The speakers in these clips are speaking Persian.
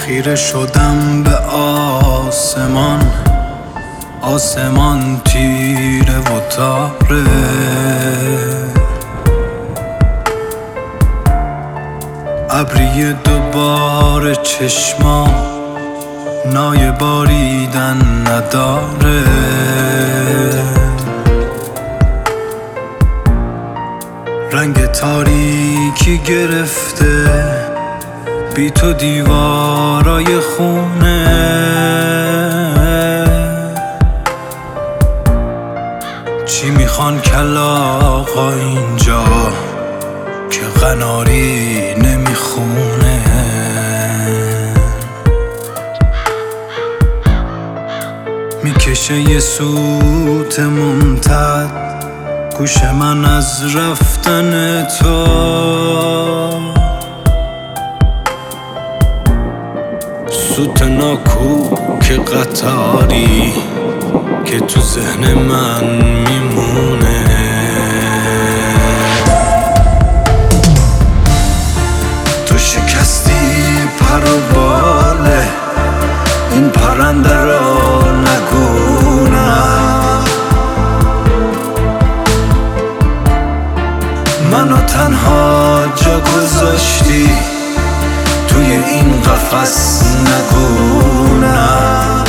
خیره شدم به آسمان، آسمان تیره و تاره، ابری دوباره چشما نای باریدن نداره. رنگ تاریکی گرفته بی تو دیوارای خونه، چی میخوان کلاغا اینجا که قناری نمیخونه. میکشه یه سوت ممتد گوش من از رفتن تو، سوت ناکوک قطاری که تو ذهن من میمونه. تو شکستی پر و باله این پرنده را نگونم، منو تنها جا گذاشتی توی این قفس نگونم.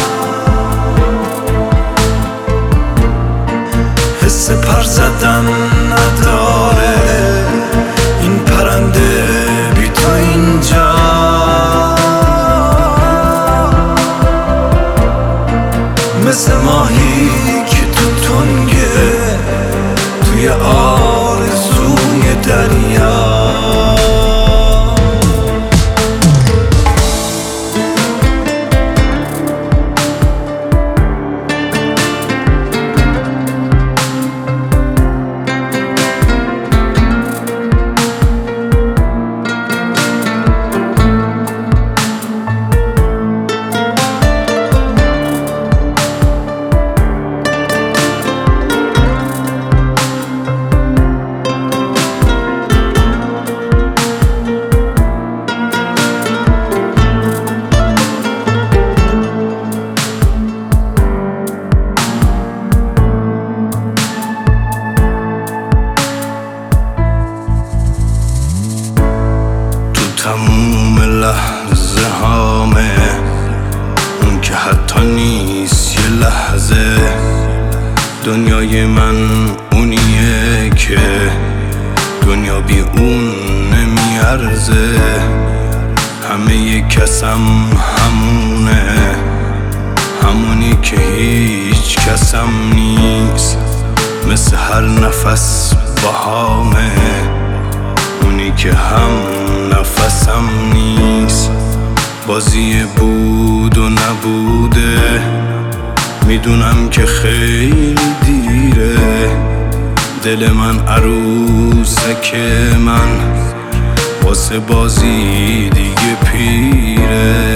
حس پر زدن نداره این پرنده بی تو اینجا، مثل ماهی که تو تنگه توی آرزوی دریا. تموم لحظه هامه اون که حتی نیست یه لحظه، دنیای من اونیه که دنیا بی اون نمیارزه. همه ی کسم همونه، همونی که هیچ کسم نیست، مثل هر نفس باهامه، اونی که هم نفسم نیست. بازی بود و نبوده، میدونم که خیلی دیره، دل من عروسک من واسه بازی دیگه پیره.